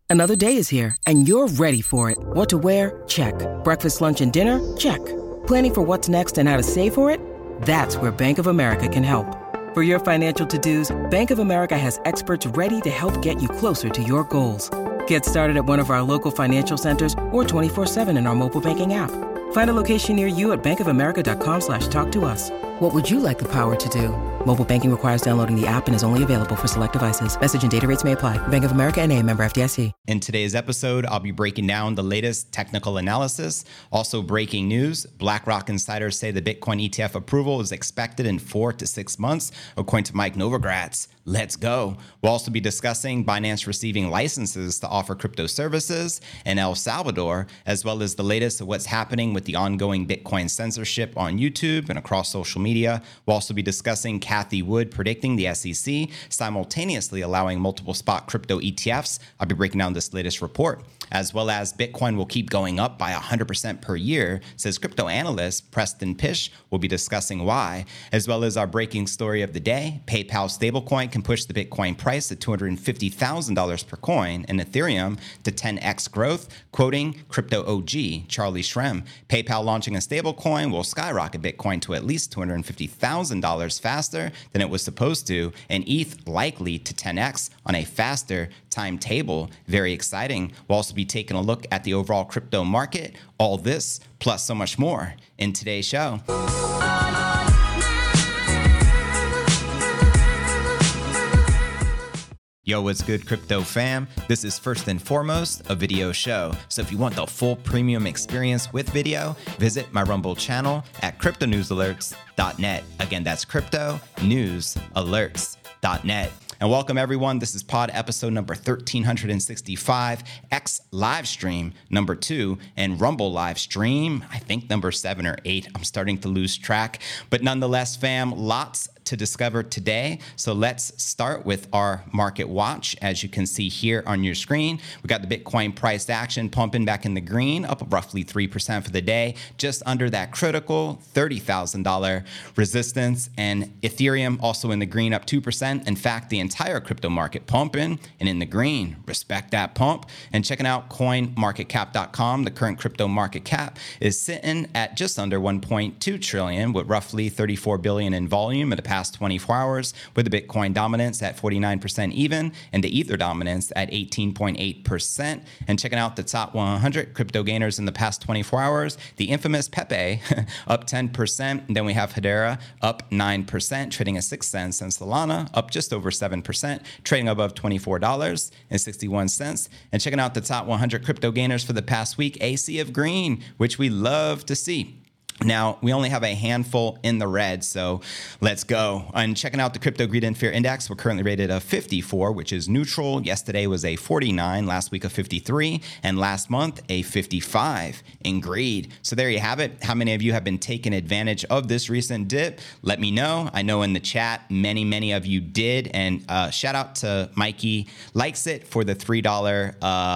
Another day is here, and you're ready for it. What to wear? Check. Breakfast, lunch, and dinner? Check. Planning for what's next and how to save for it? That's where Bank of America can help. For your financial to-dos, Bank of America has experts ready to help get you closer to your goals. Get started at one of our local financial centers or 24/7 in our mobile banking app. Find a location near you at bankofamerica.com/talktous. What would you like the power to do? Mobile banking requires downloading the app and is only available for select devices. Message and data rates may apply. Bank of America N.A., member FDIC. In today's episode, I'll be breaking down the latest technical analysis. Also breaking news, BlackRock insiders say the Bitcoin ETF approval is expected in 4 to 6 months, according to Mike Novogratz. Let's go. We'll also be discussing Binance receiving licenses to offer crypto services in El Salvador, as well as the latest of what's happening with the ongoing Bitcoin censorship on YouTube and across social media. We'll also be discussing Cathie Wood predicting the SEC simultaneously allowing multiple spot crypto ETFs. I'll be breaking down this latest report, as well as Bitcoin will keep going up by 100% per year, says crypto analyst Preston Pysh. We'll be discussing why, as well as our breaking story of the day. PayPal stablecoin can push the Bitcoin price to $250,000 per coin and Ethereum to 10x growth, quoting crypto OG Charlie Shrem. PayPal launching a stablecoin will skyrocket Bitcoin to at least $250,000 faster than it was supposed to, and ETH likely to 10x on a faster timetable. Very exciting. We'll also be taking a look at the overall crypto market. All this, plus so much more in today's show. Yo, what's good, crypto fam? This is first and foremost a video show. So if you want the full premium experience with video, visit my Rumble channel at cryptonewsalerts.net. Again, that's cryptonewsalerts.net. And welcome everyone. This is pod episode number 1365, X live stream number 2, and Rumble live stream, I think number 7 or 8. I'm starting to lose track. But nonetheless, fam, lots to discover today. So let's start with our market watch. As you can see here on your screen, we got the Bitcoin price action pumping back in the green, up roughly 3% for the day, just under that critical $30,000 resistance. And Ethereum also in the green, up 2%. In fact, the entire crypto market pumping and in the green. Respect that pump. And checking out coinmarketcap.com, the current crypto market cap is sitting at just under 1.2 trillion with roughly 34 billion in volume in the past 24 hours, with the Bitcoin dominance at 49% even and the Ether dominance at 18.8%. And checking out the top 100 crypto gainers in the past 24 hours, the infamous Pepe up 10%. And then we have Hedera up 9%, trading at 6 cents, and Solana up just over 7%, trading above $24.61. And checking out the top 100 crypto gainers for the past week, a sea of green, which we love to see. Now, we only have a handful in the red, so let's go. And checking out the Crypto Greed and Fear Index, we're currently rated a 54, which is neutral. Yesterday was a 49, last week a 53, and last month a 55 in greed. So there you have it. How many of you have been taking advantage of this recent dip? Let me know. I know in the chat, many of you did. And shout out to Mikey Likes It for the $3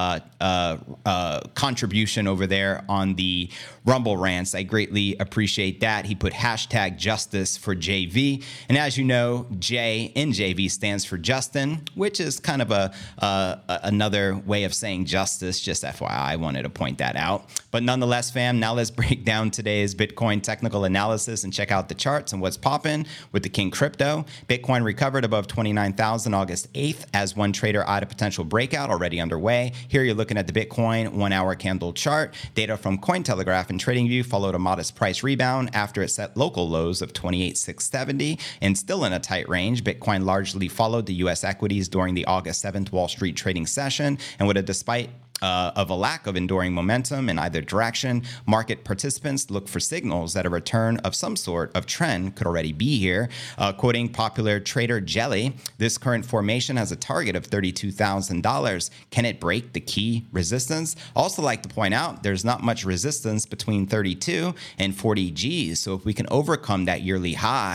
contribution over there on the Rumble rants. I greatly appreciate that. He put hashtag justice for JV. And as you know, J in JV stands for Justin, which is kind of another way of saying justice. Just FYI, I wanted to point that out. But nonetheless, fam, now let's break down today's Bitcoin technical analysis and check out the charts and what's popping with the King Crypto. Bitcoin recovered above 29,000 August 8th as one trader eyed a potential breakout already underway. Here you're looking at the Bitcoin 1-hour candle chart. Data from Cointelegraph and TradingView followed a modest price rebound after it set local lows of 28,670 and still in a tight range. Bitcoin largely followed the U.S. equities during the August 7th Wall Street trading session, and despite of a lack of enduring momentum in either direction, market participants look for signals that a return of some sort of trend could already be here. Quoting popular trader Jelly, this current formation has a target of $32,000. Can it break the key resistance? Also like to point out, there's not much resistance between 32 and 40 Gs. So if we can overcome that yearly high,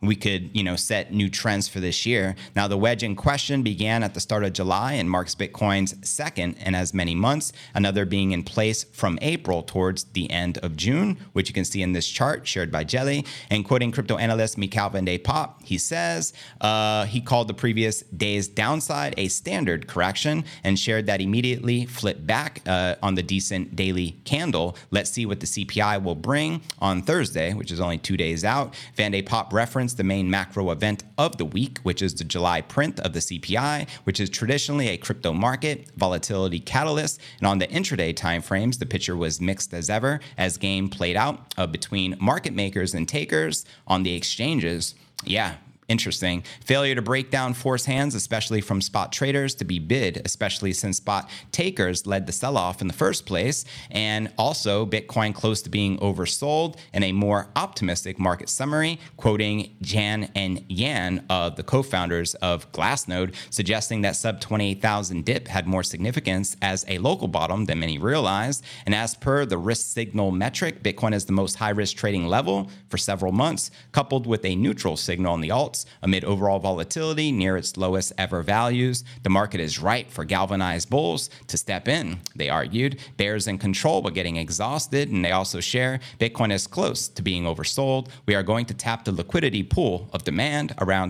we could, set new trends for this year. Now, the wedge in question began at the start of July and marks Bitcoin's second in as many months, another being in place from April towards the end of June, which you can see in this chart shared by Jelly. And quoting crypto analyst Mikhail van de Poppe, he says he called the previous day's downside a standard correction and shared that immediately flipped back on the decent daily candle. Let's see what the CPI will bring on Thursday, which is only 2 days out. Van de Poppe referenced the main macro event of the week, which is the July print of the CPI, which is traditionally a crypto market volatility catalyst. And on the intraday timeframes, the picture was mixed as ever as game played out between market makers and takers on the exchanges. Yeah. Interesting. Failure to break down force hands, especially from spot traders, to be bid, especially since spot takers led the sell-off in the first place. And also Bitcoin close to being oversold in a more optimistic market summary, quoting Jan and Yan, the co-founders of Glassnode, suggesting that sub 28,000 dip had more significance as a local bottom than many realized. And as per the risk signal metric, Bitcoin is the most high-risk trading level for several months, coupled with a neutral signal on the alts. Amid overall volatility near its lowest ever values, the market is ripe for galvanized bulls to step in, they argued. Bears in control but getting exhausted, and they also share Bitcoin is close to being oversold. We are going to tap the liquidity pool of demand around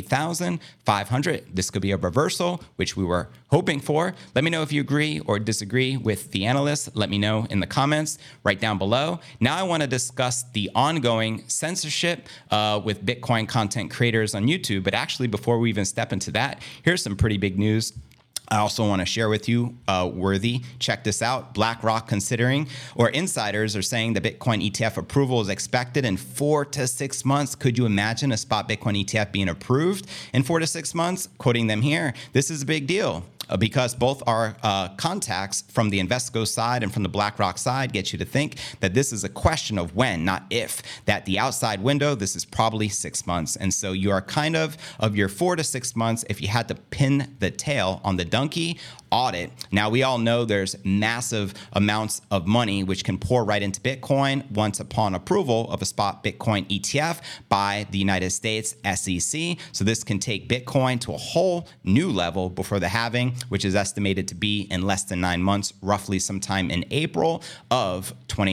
28,500. This could be a reversal, which we were hoping for. Let me know if you agree or disagree with the analysts. Let me know in the comments right down below. Now I want to discuss the ongoing censorship with Bitcoin content creators on YouTube. But actually, before we even step into that, here's some pretty big news I also want to share with you, Worthy. Check this out. BlackRock insiders are saying the Bitcoin ETF approval is expected in 4 to 6 months. Could you imagine a spot Bitcoin ETF being approved in 4 to 6 months? Quoting them here, this is a big deal. Because both our contacts from the Invesco side and from the BlackRock side get you to think that this is a question of when, not if. That the outside window, this is probably 6 months. And so you are kind of your 4 to 6 months, if you had to pin the tail on the donkey, audit. Now, we all know there's massive amounts of money which can pour right into Bitcoin once upon approval of a spot Bitcoin ETF by the United States SEC. So this can take Bitcoin to a whole new level before the halving, which is estimated to be in less than 9 months, roughly sometime in April of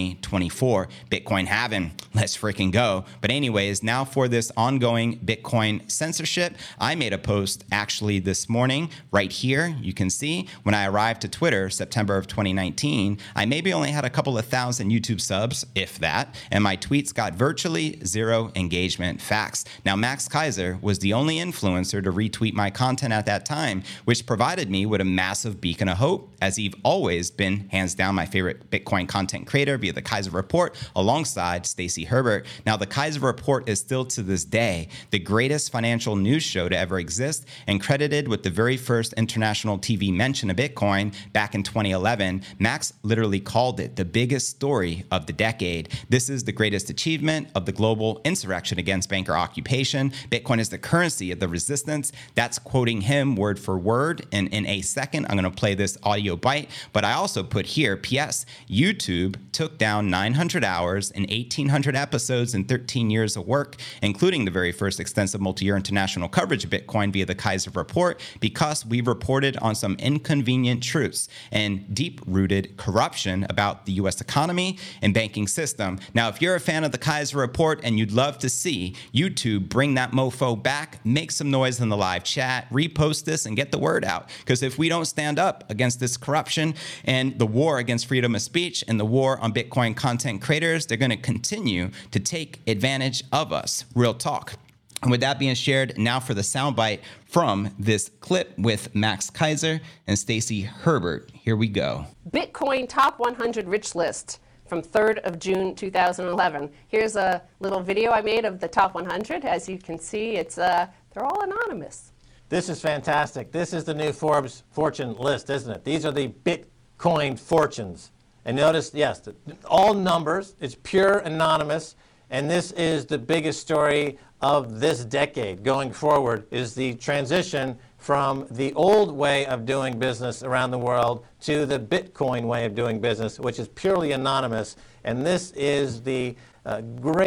2024. Bitcoin halving, let's freaking go. But anyways, now for this ongoing Bitcoin censorship, I made a post actually this morning right here. You can see when I arrived to Twitter, September of 2019, I maybe only had a couple of thousand YouTube subs, if that, and my tweets got virtually 0 engagement. Facts. Now, Max Keiser was the only influencer to retweet my content at that time, which provided me with a massive beacon of hope, as he's always been hands down my favorite Bitcoin content creator via the Keiser Report alongside Stacy Herbert. Now, the Keiser Report is still to this day the greatest financial news show to ever exist, and credited with the very first international TV mention of Bitcoin back in 2011. Max literally called it the biggest story of the decade. This is the greatest achievement of the global insurrection against banker occupation. Bitcoin is the currency of the resistance. That's quoting him word for word. And in a second, I'm going to play this audio bite. But I also put here, P.S. YouTube took down 900 hours and 1,800 episodes and 13 years of work, including the very first extensive multi-year international coverage of Bitcoin via the Keiser Report, because we reported on some inconvenient truths and deep-rooted corruption about the U.S. economy and banking system. Now, if you're a fan of the Keiser Report and you'd love to see YouTube bring that mofo back, make some noise in the live chat, repost this, and get the word out. Because if we don't stand up against this corruption and the war against freedom of speech and the war on Bitcoin content creators, they're going to continue to take advantage of us. Real talk. And with that being shared, now for the soundbite from this clip with Max Keiser and Stacy Herbert. Here we go. Bitcoin Top 100 Rich List from 3rd of June 2011. Here's a little video I made of the top 100. As you can see, it's they're all anonymous. This is fantastic. This is the new Forbes fortune list, isn't it? These are the Bitcoin fortunes. And notice, yes, all numbers. It's pure anonymous. And this is the biggest story of this decade going forward, is the transition from the old way of doing business around the world to the Bitcoin way of doing business, which is purely anonymous. And this is the great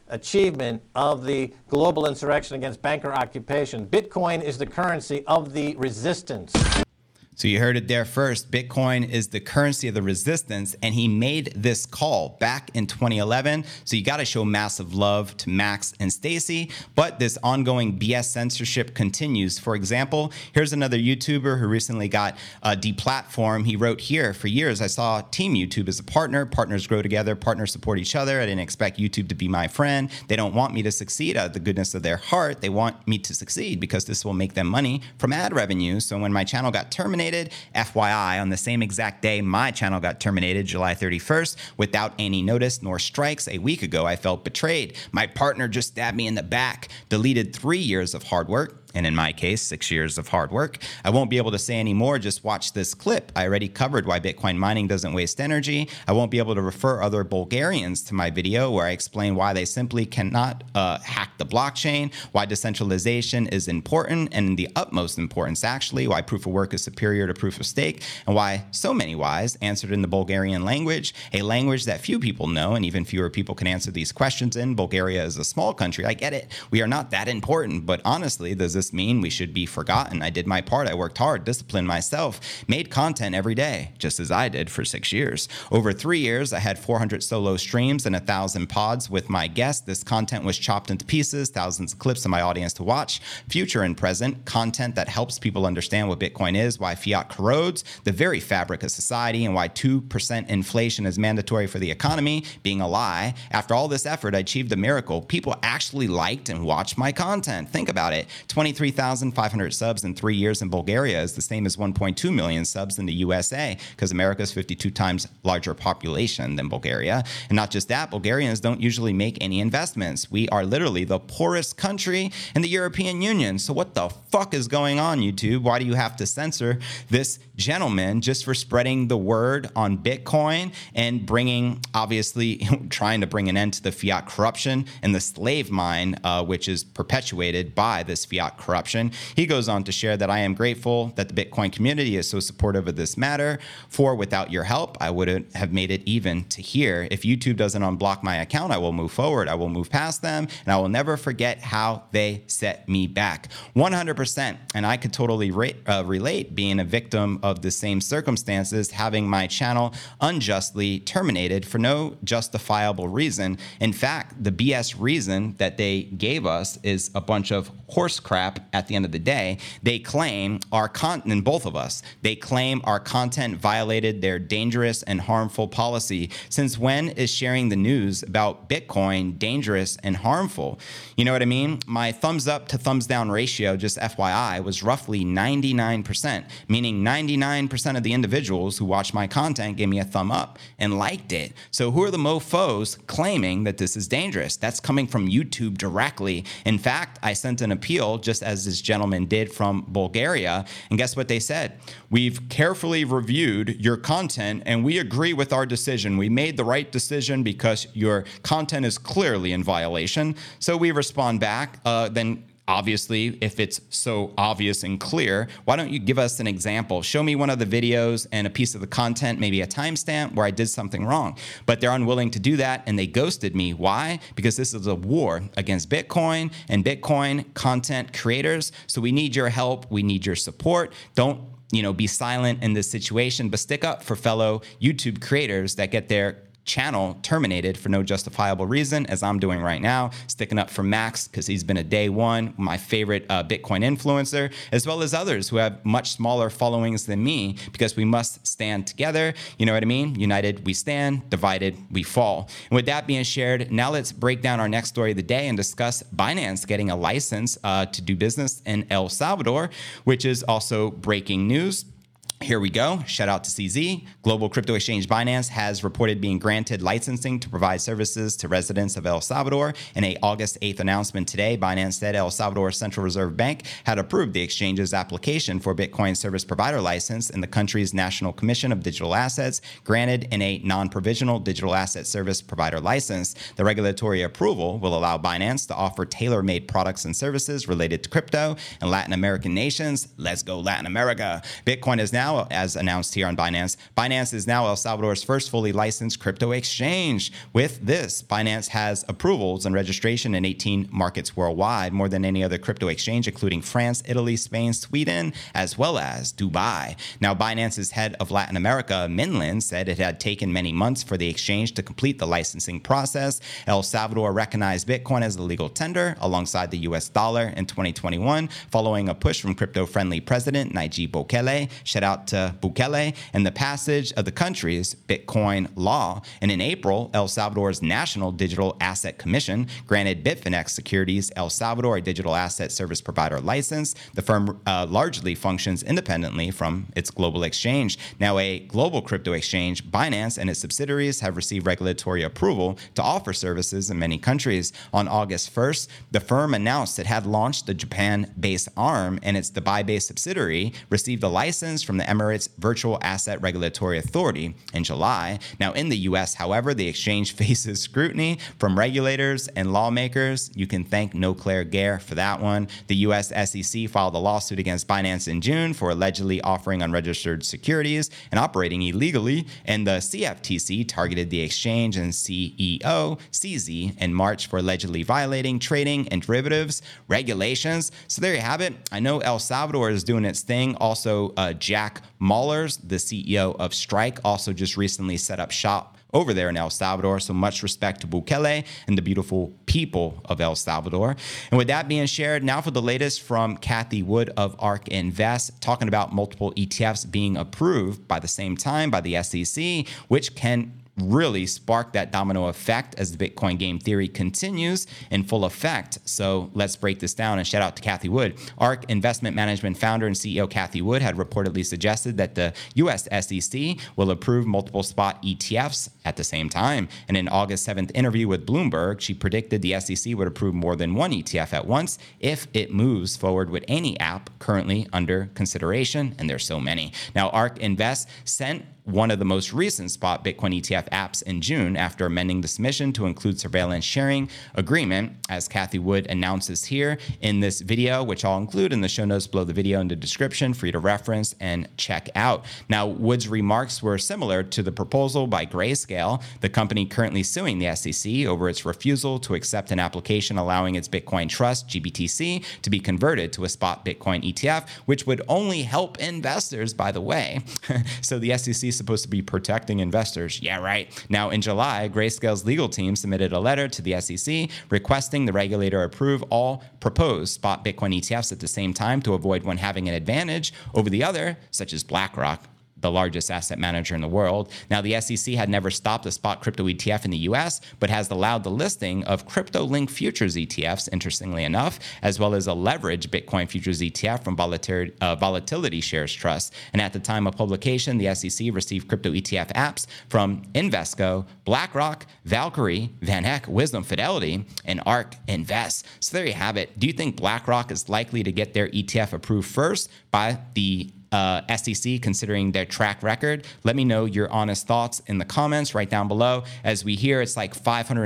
achievement of the global insurrection against banker occupation. Bitcoin is the currency of the resistance. So you heard it there first. Bitcoin is the currency of the resistance, and he made this call back in 2011. So you got to show massive love to Max and Stacy, but this ongoing BS censorship continues. For example, here's another YouTuber who recently got deplatformed. He wrote here, for years, I saw Team YouTube as a partner. Partners grow together, partners support each other. I didn't expect YouTube to be my friend. They don't want me to succeed out of the goodness of their heart. They want me to succeed because this will make them money from ad revenue. So when my channel got terminated, FYI, on the same exact day my channel got terminated, July 31st, without any notice nor strikes, a week ago, I felt betrayed. My partner just stabbed me in the back, deleted 3 years of hard work, and in my case, 6 years of hard work. I won't be able to say any more, just watch this clip. I already covered why Bitcoin mining doesn't waste energy. I won't be able to refer other Bulgarians to my video where I explain why they simply cannot hack the blockchain, why decentralization is important and the utmost importance actually, why proof of work is superior to proof of stake, and why so many whys answered in the Bulgarian language, a language that few people know and even fewer people can answer these questions in. Bulgaria is a small country. I get it. We are not that important, but honestly, does this mean we should be forgotten? I did my part. I worked hard, disciplined myself, made content every day, just as I did for 6 years. Over 3 years, I had 400 solo streams and 1,000 pods with my guests. This content was chopped into pieces, thousands of clips of my audience to watch, future and present, content that helps people understand what Bitcoin is, why fiat corrodes the very fabric of society, and why 2% inflation is mandatory for the economy, being a lie. After all this effort, I achieved a miracle. People actually liked and watched my content. Think about it. 23,500 subs in 3 years in Bulgaria is the same as 1.2 million subs in the USA, because America's 52 times larger population than Bulgaria. And not just that, Bulgarians don't usually make any investments. We are literally the poorest country in the European Union. So what the fuck is going on, YouTube? Why do you have to censor this gentleman just for spreading the word on Bitcoin and bringing, obviously, trying to bring an end to the fiat corruption and the slave mine, which is perpetuated by this fiat corruption? He goes on to share that I am grateful that the Bitcoin community is so supportive of this matter, for without your help, I wouldn't have made it even to here. If YouTube doesn't unblock my account, I will move forward. I will move past them, and I will never forget how they set me back. 100%. And I could totally relate being a victim of the same circumstances, having my channel unjustly terminated for no justifiable reason. In fact, the BS reason that they gave us is a bunch of horse crap at the end of the day. They claim our content, both of us, they claim our content violated their dangerous and harmful policy. Since when is sharing the news about Bitcoin dangerous and harmful? You know what I mean? My thumbs up to thumbs down ratio, just FYI, was roughly 99%, meaning 99% of the individuals who watched my content gave me a thumb up and liked it. So who are the mofos claiming that this is dangerous? That's coming from YouTube directly. In fact, I sent an appeal, just as this gentleman did from Bulgaria, and guess what they said? We've carefully reviewed your content and we agree with our decision. We made the right decision because your content is clearly in violation. So we respond back, then obviously, if it's so obvious and clear, why don't you give us an example? Show me one of the videos and a piece of the content, maybe a timestamp where I did something wrong. But they're unwilling to do that, and they ghosted me. Why? Because this is a war against Bitcoin and Bitcoin content creators. So we need your help. We need your support. Don't be silent in this situation, but stick up for fellow YouTube creators that get their channel terminated for no justifiable reason, as I'm doing right now, sticking up for Max because he's been a day one, my favorite Bitcoin influencer, as well as others who have much smaller followings than me, because we must stand together. You know what I mean? United we stand, divided we fall. And with that being shared, now let's break down our next story of the day and discuss Binance getting a license to do business in El Salvador, which is also breaking news. Here we go. Shout out to CZ. Global crypto exchange Binance has reported being granted licensing to provide services to residents of El Salvador. In an August 8th announcement today, Binance said El Salvador Central Reserve Bank had approved the exchange's application for Bitcoin service provider license in the country's National Commission of Digital Assets, granted in a non-provisional digital asset service provider license. The regulatory approval will allow Binance to offer tailor-made products and services related to crypto in Latin American nations. Let's go Latin America. Bitcoin is now now, as announced here on Binance, Binance is now El Salvador's first fully licensed crypto exchange. With this, Binance has approvals and registration in 18 markets worldwide, more than any other crypto exchange, including France, Italy, Spain, Sweden, as well as Dubai. Now, Binance's head of Latin America, Minlin, said it had taken many months for the exchange to complete the licensing process. El Salvador recognized Bitcoin as the legal tender alongside the US dollar in 2021, following a push from crypto-friendly President Nayib Bukele. Shout out to Bukele, and the passage of the country's Bitcoin law. And in April, El Salvador's National Digital Asset Commission granted Bitfinex Securities El Salvador a digital asset service provider license. The firm largely functions independently from its global exchange. Now, a global crypto exchange, Binance and its subsidiaries have received regulatory approval to offer services in many countries. On August 1st, the firm announced it had launched the Japan-based arm, and its Dubai-based subsidiary received a license from the Emirates Virtual Asset Regulatory Authority in July. Now, in the U.S., however, the exchange faces scrutiny from regulators and lawmakers. You can thank No Claire Gare for that one. The U.S. SEC filed a lawsuit against Binance in June for allegedly offering unregistered securities and operating illegally, and the CFTC targeted the exchange and CEO, CZ, in March for allegedly violating trading and derivatives regulations. So there you have it. I know El Salvador is doing its thing. Also, Jack Mallers, the CEO of Strike, also just recently set up shop over there in El Salvador. So much respect to Bukele and the beautiful people of El Salvador. And with that being shared, now for the latest from Cathie Wood of ARK Invest, talking about multiple ETFs being approved by the same time by the SEC, which can really spark that domino effect as the Bitcoin game theory continues in full effect. So let's break this down, and shout out to Cathie Wood. ARK Investment Management founder and CEO Cathie Wood had reportedly suggested that the U.S. SEC will approve multiple spot ETFs at the same time. In an August 7th interview with Bloomberg, she predicted the SEC would approve more than one ETF at once if it moves forward with any app currently under consideration, and there's so many. Now, ARK Invest sent one of the most recent spot Bitcoin ETF apps in June after amending the submission to include surveillance sharing agreement, as Cathie Wood announces here in this video, which I'll include in the show notes below the video in the description for you to reference and check out. Now, Wood's remarks were similar to the proposal by Grayscale, the company currently suing the SEC over its refusal to accept an application allowing its Bitcoin trust, GBTC, to be converted to a spot Bitcoin ETF, which would only help investors, by the way. So the SEC supposed to be protecting investors. Yeah, right. Now, in July, Grayscale's legal team submitted a letter to the SEC requesting the regulator approve all proposed spot Bitcoin ETFs at the same time to avoid one having an advantage over the other, such as BlackRock, the largest asset manager in the world. Now, the SEC had never stopped a spot crypto ETF in the US, but has allowed the listing of crypto-linked futures ETFs, interestingly enough, as well as a leveraged Bitcoin futures ETF from Volatility Shares Trust. And at the time of publication, the SEC received crypto ETF apps from Invesco, BlackRock, Valkyrie, VanEck, Wisdom Fidelity, and ARK Invest. So there you have it. Do you think BlackRock is likely to get their ETF approved first by the SEC, considering their track record? Let me know your honest thoughts in the comments right down below. As we hear, it's like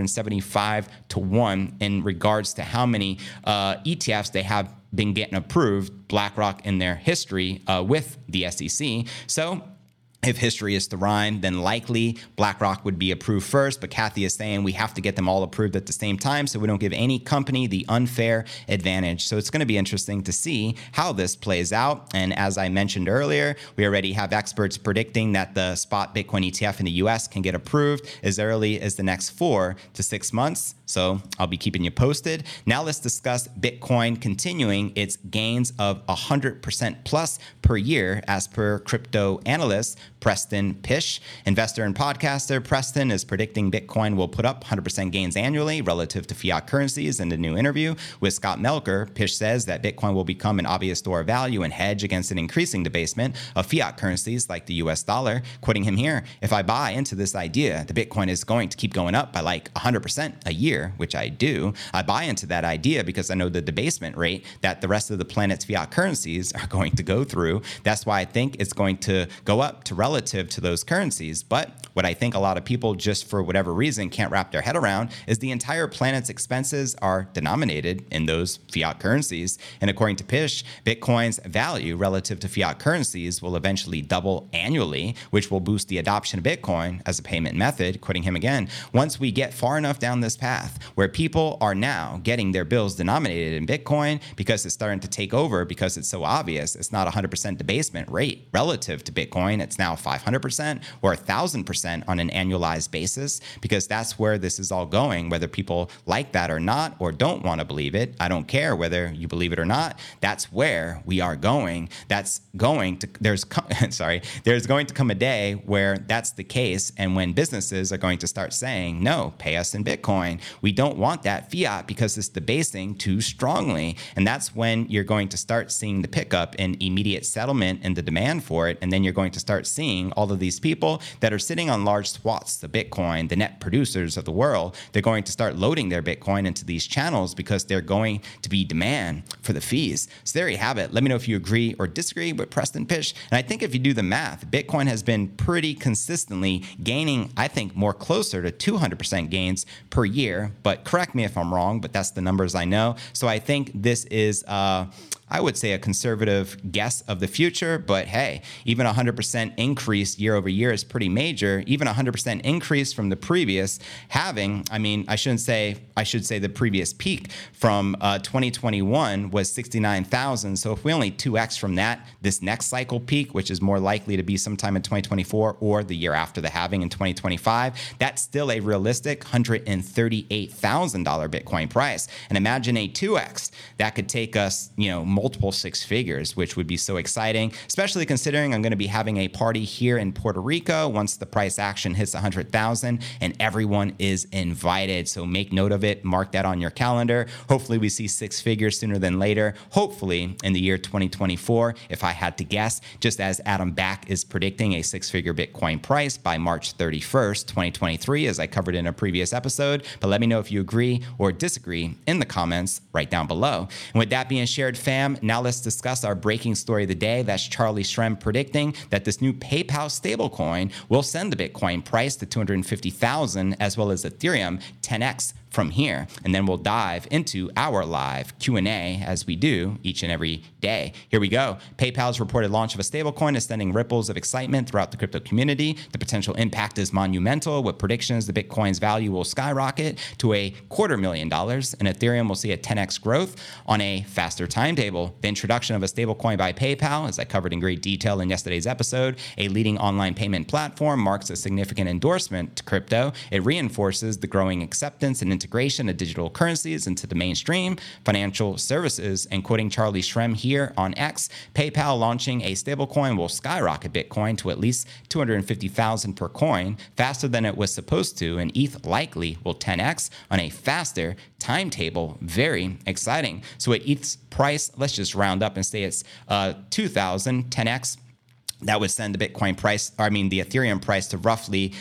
575 to 1 in regards to how many ETFs they have been getting approved, BlackRock, in their history with the SEC. So if history is to rhyme, then likely BlackRock would be approved first, but Cathie is saying we have to get them all approved at the same time so we don't give any company the unfair advantage. So it's going to be interesting to see how this plays out. And as I mentioned earlier, we already have experts predicting that the spot Bitcoin ETF in the US can get approved as early as the next 4 to 6 months. So I'll be keeping you posted. Now let's discuss Bitcoin continuing its gains of 100% plus per year, as per crypto analyst Preston Pysh. Investor and podcaster Preston is predicting Bitcoin will put up 100% gains annually relative to fiat currencies. In the new interview with Scott Melker, Pysh says that Bitcoin will become an obvious store of value and hedge against an increasing debasement of fiat currencies like the US dollar. Quoting him here, "If I buy into this idea, the Bitcoin is going to keep going up by like 100% a year," which I do. I buy into that idea because I know the debasement rate that the rest of the planet's fiat currencies are going to go through That's why I think it's going to go up to relative to those currencies. But what I think a lot of people, just for whatever reason, can't wrap their head around is the entire planet's expenses are denominated in those fiat currencies. And according to Pish, Bitcoin's value relative to fiat currencies will eventually double annually, which will boost the adoption of Bitcoin as a payment method. Quoting him again, once we get far enough down this path where people are now getting their bills denominated in Bitcoin because it's starting to take over, because it's so obvious, it's not 100% debasement rate relative to Bitcoin. It's now 500% or 1,000% on an annualized basis, because that's where this is all going, whether people like that or not, or don't want to believe it. I don't care whether you believe it or not. That's where we are going. There's going to come a day where that's the case, and when businesses are going to start saying, no, pay us in Bitcoin. We don't want that fiat because it's debasing too strongly. And that's when you're going to start seeing the pickup in immediate settlement and the demand for it. And then you're going to start seeing all of these people that are sitting on large swaths of Bitcoin, the net producers of the world. They're going to start loading their Bitcoin into these channels because they're going to be demand for the fees. So there you have it. Let me know if you agree or disagree with Preston Pish. And I think if you do the math, Bitcoin has been pretty consistently gaining, I think, more closer to 200% gains per year. But correct me if I'm wrong, but that's the numbers I know. So I think this is I would say a conservative guess of the future, but hey, even 100% increase year over year is pretty major. Even 100% increase from the previous halving, I should say the previous peak from 2021 was 69,000. So if we only 2x from that, this next cycle peak, which is more likely to be sometime in 2024 or the year after the halving in 2025, that's still a realistic $138,000 Bitcoin price. And imagine a 2x. That could take us, multiple six figures, which would be so exciting, especially considering I'm going to be having a party here in Puerto Rico once the price action hits 100,000, and everyone is invited. So make note of it, mark that on your calendar. Hopefully we see six figures sooner than later, hopefully in the year 2024, if I had to guess, just as Adam Back is predicting a six-figure Bitcoin price by March 31st, 2023, as I covered in a previous episode. But let me know if you agree or disagree in the comments right down below. And with that being shared, fam, now let's discuss our breaking story of the day. That's Charlie Shrem predicting that this new PayPal stablecoin will send the Bitcoin price to 250,000 as well as Ethereum 10x from here. And then we'll dive into our live Q&A as we do each and every day. Here we go. PayPal's reported launch of a stablecoin is sending ripples of excitement throughout the crypto community. The potential impact is monumental, with predictions the Bitcoin's value will skyrocket to $250,000 and Ethereum will see a 10x growth on a faster timetable. The introduction of a stablecoin by PayPal, as I covered in great detail in yesterday's episode, a leading online payment platform, marks a significant endorsement to crypto. It reinforces the growing acceptance and integration of digital currencies into the mainstream financial services. And quoting Charlie Shrem here on X, PayPal launching a stablecoin will skyrocket Bitcoin to at least 250,000 per coin, faster than it was supposed to, and ETH likely will 10x on a faster timetable. Very exciting. So at ETH's price, let's just round up and say it's 2,000, 10x. That would send the Bitcoin price, the Ethereum price to roughly,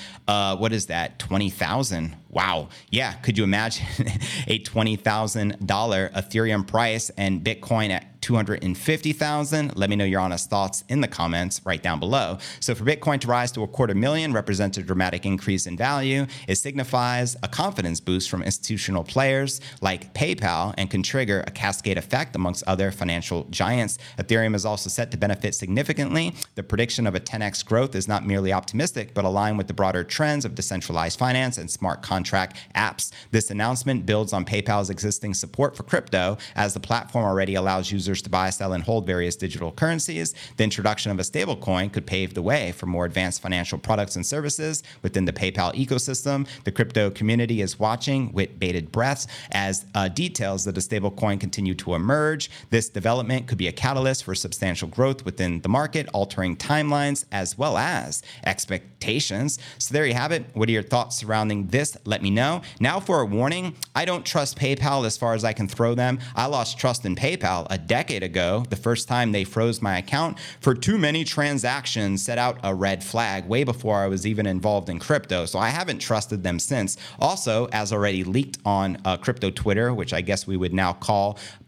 20,000. Wow. Yeah. Could you imagine a $20,000 Ethereum price and Bitcoin at 250,000? Let me know your honest thoughts in the comments right down below. So for Bitcoin to rise to $250,000 represents a dramatic increase in value. It signifies a confidence boost from institutional players like PayPal and can trigger a cascade effect amongst other financial giants. Ethereum is also set to benefit significantly. The prediction of a 10x growth is not merely optimistic, but aligned with the broader trends of decentralized finance and smart contract apps. This announcement builds on PayPal's existing support for crypto, as the platform already allows users to buy, sell, and hold various digital currencies. The introduction of a stablecoin could pave the way for more advanced financial products and services within the PayPal ecosystem. The crypto community is watching with bated breath as details of the stablecoin continue to emerge. This development could be a catalyst for substantial growth within the market, altering timelines as well as expectations. So there you have it. What are your thoughts surrounding this? Let me know. Now for a warning, I don't trust PayPal as far as I can throw them. I lost trust in PayPal a decade ago. The first time they froze my account for too many transactions set out a red flag way before I was even involved in crypto. So I haven't trusted them since. Also, as already leaked on crypto Twitter, which I guess we would now call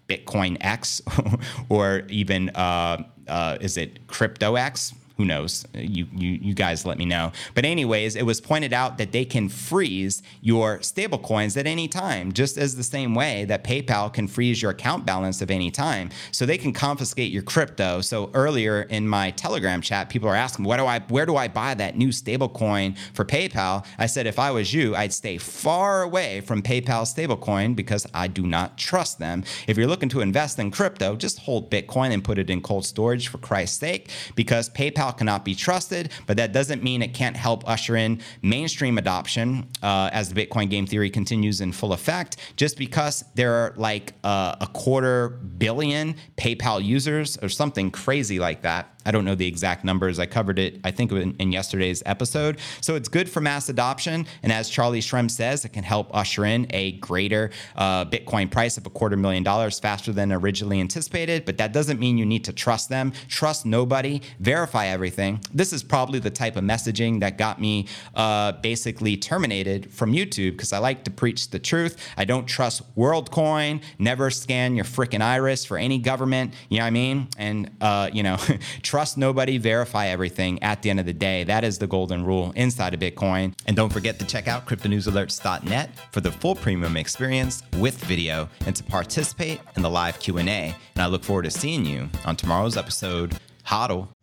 Bitcoin X or even, is it Crypto X? Who knows? You guys let me know. But anyways, it was pointed out that they can freeze your stablecoins at any time, just as the same way that PayPal can freeze your account balance at any time. So they can confiscate your crypto. So earlier in my Telegram chat, people are asking, where do I buy that new stablecoin for PayPal? I said, if I was you, I'd stay far away from PayPal stablecoin because I do not trust them. If you're looking to invest in crypto, just hold Bitcoin and put it in cold storage for Christ's sake, because PayPal cannot be trusted, but that doesn't mean it can't help usher in mainstream adoption as the Bitcoin game theory continues in full effect. Just because there are like a 250 million PayPal users or something crazy like that. I don't know the exact numbers. I covered it, I think, in yesterday's episode. So it's good for mass adoption. And as Charlie Shrem says, it can help usher in a greater Bitcoin price of $250,000 faster than originally anticipated. But that doesn't mean you need to trust them. Trust nobody. Verify everything. This is probably the type of messaging that got me basically terminated from YouTube, because I like to preach the truth. I don't trust WorldCoin. Never scan your freaking iris for any government. You know what I mean? And, trust nobody, verify everything. At the end of the day, that is the golden rule inside of Bitcoin. And don't forget to check out cryptonewsalerts.net for the full premium experience with video and to participate in the live Q&A. And I look forward to seeing you on tomorrow's episode. Hodl.